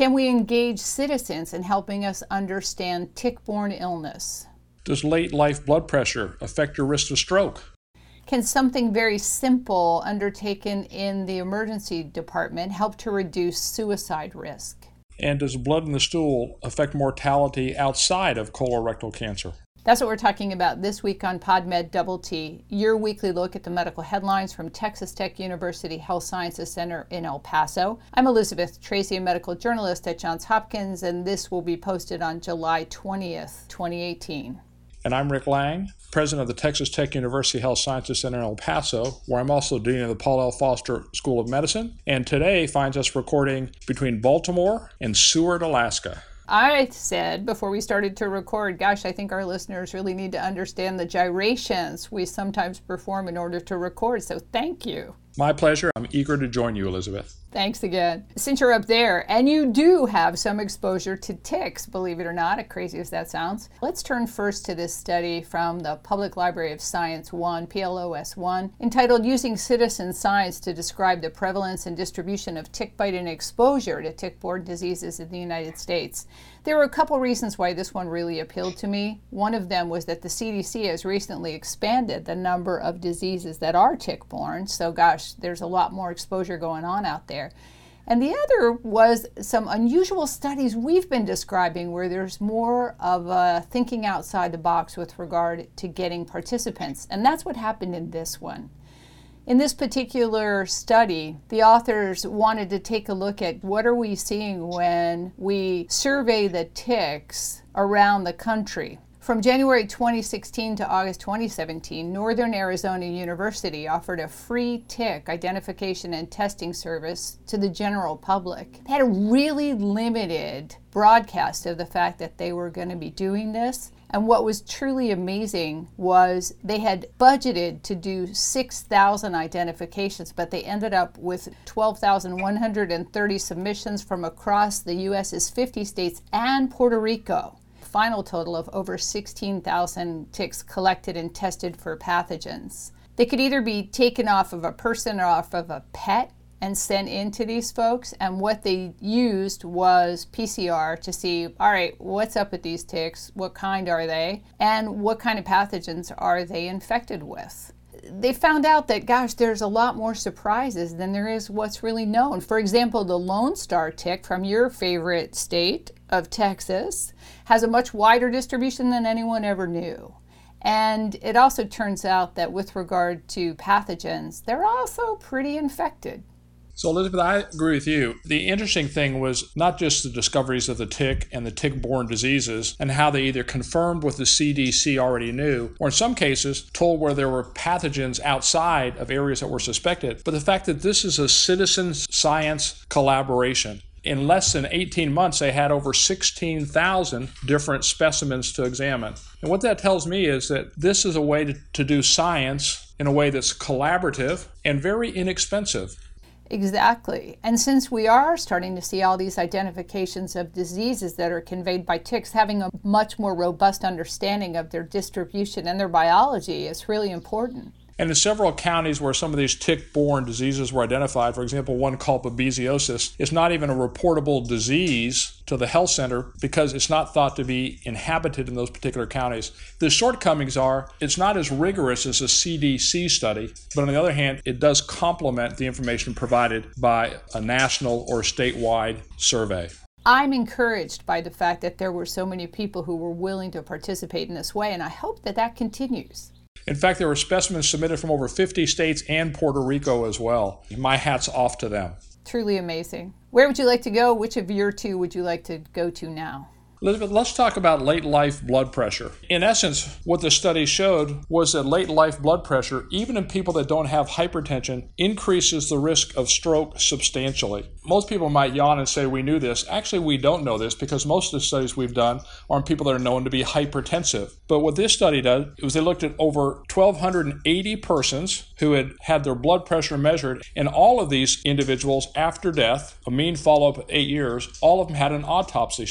Can we engage citizens in helping us understand tick-borne illness? Does late life blood pressure affect your risk of stroke? Can something very simple undertaken in the emergency department help to reduce suicide risk? And does blood in the stool affect mortality outside of colorectal cancer? That's what we're talking about this week on PodMed Double T, your weekly look at the medical headlines from Texas Tech University Health Sciences Center in El Paso. I'm Elizabeth Tracy, a medical journalist at Johns Hopkins, and this will be posted on July 20th, 2018. And I'm Rick Lang, president of the Texas Tech University Health Sciences Center in El Paso, where I'm also dean of the Paul L. Foster School of Medicine, and today finds us recording between Baltimore and Seward, Alaska. I said before we started to record, gosh, I think our listeners really need to understand the gyrations we sometimes perform in order to record, so thank you. My pleasure. I'm eager to join you, Elizabeth. Thanks again. Since you're up there, and you do have some exposure to ticks, believe it or not, as crazy as that sounds, let's turn first to this study from the Public Library of Science 1, PLOS 1, entitled Using Citizen Science to Describe the Prevalence and Distribution of Tick Bite and Exposure to Tick-Borne Diseases in the United States. There were a couple reasons why this one really appealed to me. One of them was that the CDC has recently expanded the number of diseases that are tick-borne, so gosh, there's a lot more exposure going on out there. And the other was some unusual studies we've been describing where there's more of a thinking outside the box with regard to getting participants. And that's what happened in this one. In this particular study, the authors wanted to take a look at what are we seeing when we survey the ticks around the country. From January 2016 to August 2017, Northern Arizona University offered a free tick identification and testing service to the general public. They had a really limited broadcast of the fact that they were going to be doing this. And what was truly amazing was they had budgeted to do 6,000 identifications, but they ended up with 12,130 submissions from across the U.S.'s 50 states and Puerto Rico. Final total of over 16,000 ticks collected and tested for pathogens. They could either be taken off of a person or off of a pet and sent into these folks, and what they used was PCR to see, all right, what's up with these ticks, what kind are they, and what kind of pathogens are they infected with. They found out that, gosh, there's a lot more surprises than there is what's really known. For example, the Lone Star tick from your favorite state of Texas has a much wider distribution than anyone ever knew. And it also turns out that with regard to pathogens, they're also pretty infected. So Elizabeth, I agree with you. The interesting thing was not just the discoveries of the tick and the tick-borne diseases and how they either confirmed what the CDC already knew, or in some cases told where there were pathogens outside of areas that were suspected, but the fact that this is a citizen science collaboration. In less than 18 months, they had over 16,000 different specimens to examine. And what that tells me is that this is a way to do science in a way that's collaborative and very inexpensive. Exactly. And since we are starting to see all these identifications of diseases that are conveyed by ticks, having a much more robust understanding of their distribution and their biology is really important. And in several counties where some of these tick-borne diseases were identified, for example, one called babesiosis, is not even a reportable disease to the health center because it's not thought to be inhabited in those particular counties. The shortcomings are it's not as rigorous as a CDC study, but on the other hand, it does complement the information provided by a national or statewide survey. I'm encouraged by the fact that there were so many people who were willing to participate in this way, and I hope that that continues. In fact, there were specimens submitted from over 50 states and Puerto Rico as well. My hat's off to them. Truly amazing. Where would you like to go? Which of your two would you like to go to now? Elizabeth, let's talk about late life blood pressure. In essence, what the study showed was that late life blood pressure, even in people that don't have hypertension, increases the risk of stroke substantially. Most people might yawn and say we knew this. Actually, we don't know this because most of the studies we've done are on people that are known to be hypertensive. But what this study did was they looked at over 1,280 persons who had had their blood pressure measured, and all of these individuals after death, a mean follow-up of 8 years, all of them had an autopsy study.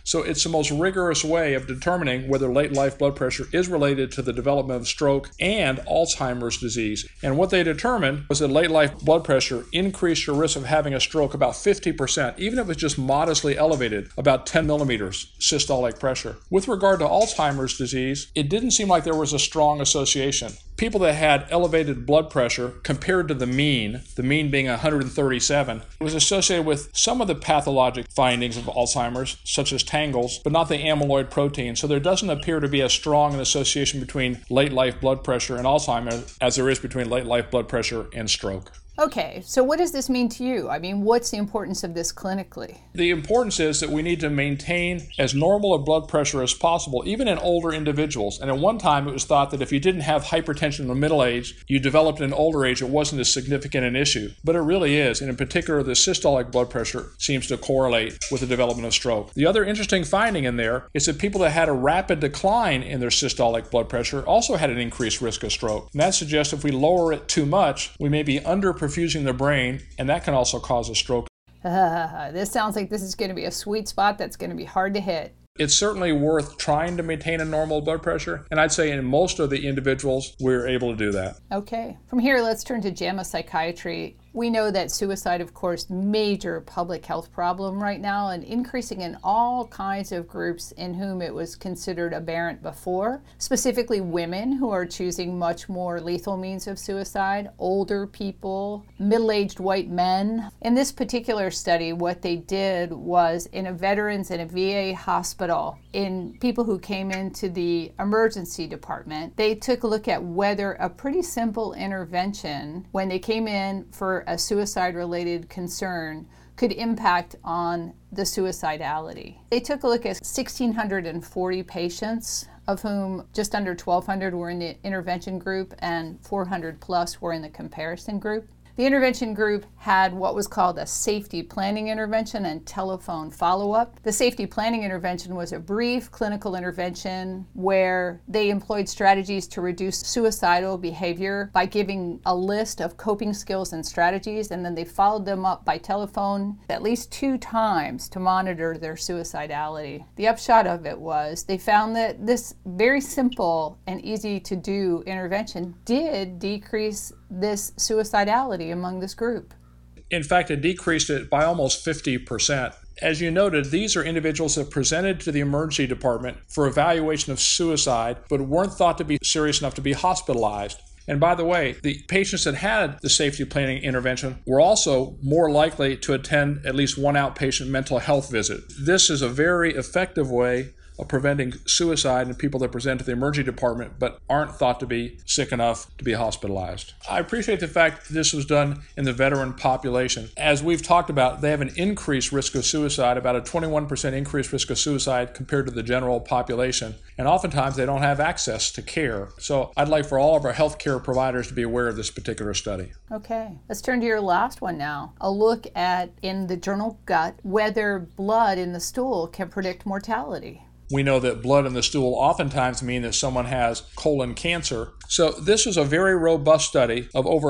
So it's the most rigorous way of determining whether late life blood pressure is related to the development of stroke and Alzheimer's disease. And what they determined was that late life blood pressure increased your risk of having a stroke about 50%, even if it was just modestly elevated, about 10 millimeters systolic pressure. With regard to Alzheimer's disease, it didn't seem like there was a strong association. People that had elevated blood pressure compared to the mean being 137, was associated with some of the pathologic findings of Alzheimer's, such as tangles, but not the amyloid protein. So there doesn't appear to be as strong an association between late life blood pressure and Alzheimer's as there is between late life blood pressure and stroke. Okay, so what does this mean to you? I mean, what's the importance of this clinically? The importance is that we need to maintain as normal a blood pressure as possible, even in older individuals. And at one time, it was thought that if you didn't have hypertension in the middle age, you developed in older age, it wasn't as significant an issue. But it really is, and in particular, the systolic blood pressure seems to correlate with the development of stroke. The other interesting finding in there is that people that had a rapid decline in their systolic blood pressure also had an increased risk of stroke. And that suggests if we lower it too much, we may be underperfusing the brain, and that can also cause a stroke. This sounds like this is going to be a sweet spot that's going to be hard to hit. It's certainly worth trying to maintain a normal blood pressure, and I'd say in most of the individuals, we're able to do that. Okay. From here, let's turn to JAMA Psychiatry. We know that suicide, of course, major public health problem right now and increasing in all kinds of groups in whom it was considered aberrant before, specifically women who are choosing much more lethal means of suicide, older people, middle-aged white men. In this particular study, what they did was in a veterans and a VA hospital, in people who came into the emergency department, they took a look at whether a pretty simple intervention when they came in for a suicide-related concern could impact on the suicidality. They took a look at 1,640 patients, of whom just under 1,200 were in the intervention group and 400 plus were in the comparison group. The intervention group had what was called a safety planning intervention and telephone follow-up. The safety planning intervention was a brief clinical intervention where they employed strategies to reduce suicidal behavior by giving a list of coping skills and strategies, and then they followed them up by telephone at least 2 times to monitor their suicidality. The upshot of it was they found that this very simple and easy to do intervention did decrease this suicidality among this group. In fact, it decreased it by almost 50%. As you noted, these are individuals that presented to the emergency department for evaluation of suicide, but weren't thought to be serious enough to be hospitalized. And by the way, the patients that had the safety planning intervention were also more likely to attend at least one outpatient mental health visit. This is a very effective way of preventing suicide in people that present to the emergency department but aren't thought to be sick enough to be hospitalized. I appreciate the fact that this was done in the veteran population. As we've talked about, they have an increased risk of suicide, about a 21% increased risk of suicide compared to the general population. And oftentimes they don't have access to care. So I'd like for all of our healthcare providers to be aware of this particular study. Okay, let's turn to your last one now. A look at, in the journal Gut, whether blood in the stool can predict mortality. We know that blood in the stool oftentimes mean that someone has colon cancer. So this was a very robust study of over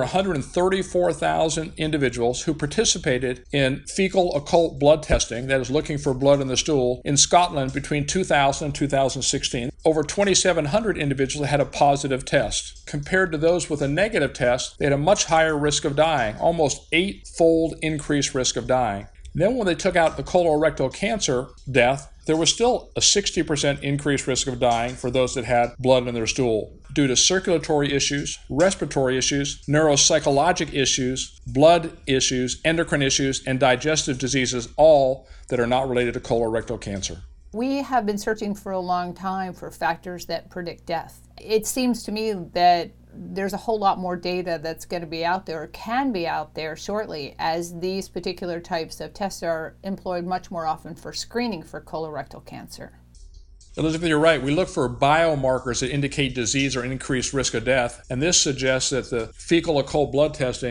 134,000 individuals who participated in fecal occult blood testing, that is looking for blood in the stool, in Scotland between 2000 and 2016. Over 2,700 individuals had a positive test. Compared to those with a negative test, they had a much higher risk of dying, almost 8-fold increased risk of dying. Then when they took out the colorectal cancer death, there was still a 60% increased risk of dying for those that had blood in their stool due to circulatory issues, respiratory issues, neuropsychologic issues, blood issues, endocrine issues, and digestive diseases, all that are not related to colorectal cancer. We have been searching for a long time for factors that predict death. It seems to me that there's a whole lot more data that's going to be out there, or can be out there shortly, as these particular types of tests are employed much more often for screening for colorectal cancer. Elizabeth, you're right. We look for biomarkers that indicate disease or increased risk of death, and this suggests that the fecal occult blood testing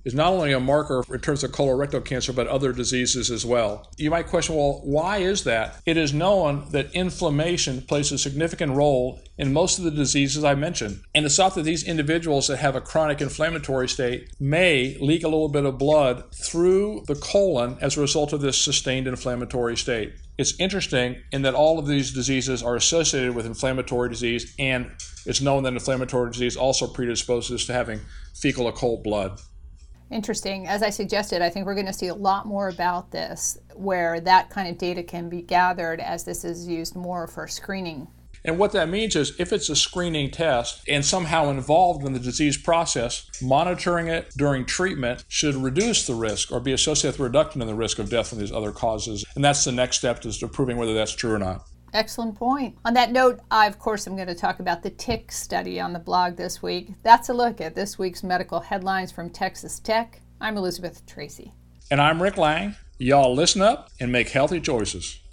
is not only a marker in terms of colorectal cancer, but other diseases as well. You might question, well, why is that? It is known that inflammation plays a significant role in most of the diseases I mentioned. And it's thought that these individuals that have a chronic inflammatory state may leak a little bit of blood through the colon as a result of this sustained inflammatory state. It's interesting in that all of these diseases are associated with inflammatory disease, and it's known that inflammatory disease also predisposes to having fecal occult blood. Interesting. As I suggested, I think we're going to see a lot more about this, where that kind of data can be gathered as this is used more for screening. And what that means is if it's a screening test and somehow involved in the disease process, monitoring it during treatment should reduce the risk or be associated with a reduction in the risk of death from these other causes. And that's the next step, is to proving whether that's true or not. Excellent point. On that note, I, of course, am going to talk about the tick study on the blog this week. That's a look at this week's medical headlines from Texas Tech. I'm Elizabeth Tracy. And I'm Rick Lang. Y'all listen up and make healthy choices.